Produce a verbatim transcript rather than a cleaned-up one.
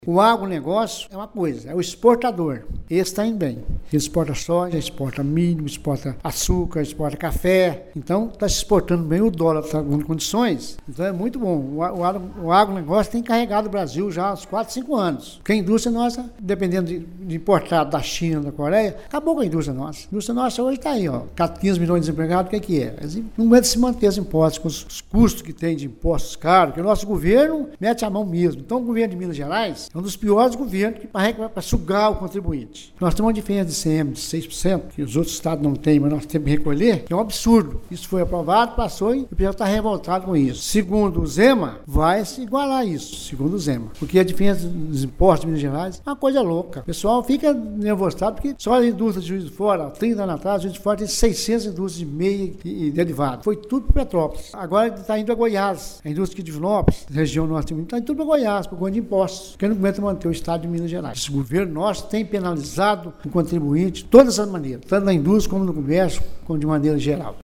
O agronegócio é uma coisa, é o exportador. Esse está indo bem. Ele exporta soja, exporta milho, exporta açúcar, exporta café. Então, está se exportando bem, o dólar está dando condições. Então, é muito bom. O, o, o agronegócio tem carregado o Brasil já há uns quatro, cinco anos. Porque a indústria nossa, dependendo de, de importar da China, da Coreia, acabou com a indústria nossa. A indústria nossa hoje está aí, ó, quinze milhões de desempregados, o que é que é? Eles não aguentam se manter os impostos, com os, os custos que tem de impostos caros, que o nosso governo mete a mão mesmo. Então, o governo de Minas Gerais é um dos piores governos para sugar o contribuinte. Nós temos uma diferença de I C M de seis por cento, que os outros estados não têm, mas nós temos que recolher, que é um absurdo. Isso foi aprovado, passou e o pessoal está revoltado com isso. Segundo o Zema, vai se igualar isso, segundo o Zema. Porque a diferença dos impostos de Minas Gerais é uma coisa louca. O pessoal fica nervosado porque só a indústria de Juiz de Fora, trinta anos atrás, Juiz de Fora tem seiscentas indústrias de meia e, e derivado. Foi tudo para Petrópolis. Agora está indo a Goiás. A indústria de Divinópolis, região norte, está indo tudo para Goiás, por conta de impostos. Porque não aguenta manter o estado de Minas Gerais. Esse governo nosso tem penalizado o contribuinte de todas as maneiras, tanto na indústria como no comércio, como de maneira geral.